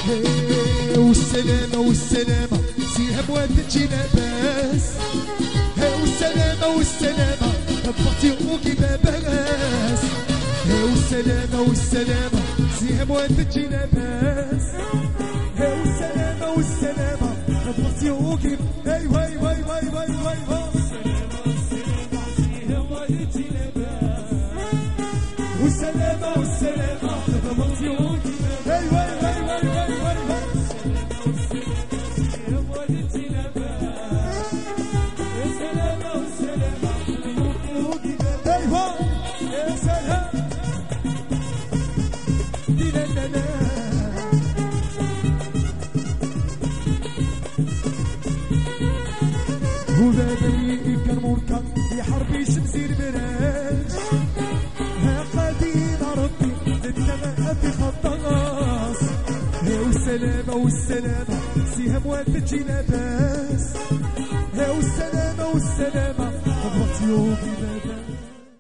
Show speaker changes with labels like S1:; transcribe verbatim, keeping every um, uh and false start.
S1: والسلامة والسلامة سيها مواتتي لاباس. والسلامة والسلامة بطي وكي لاباس. والسلامة والسلامة سيها مواتتي لاباس. والسلامة والسلامة بطي وكي ايوا ايوا ايوا ايوا ايوا. والسلامة والسلامة بطي وكي ايوا ايوا ايوا ايوا ايوا. وبابي كرموركا يا حربي شمسي البراج. ها قادين ربي للنغا في خطاس. والسلامة والسلامة سيها مواتتي لاباس. والسلامة والسلامة بطيوكي لاباس.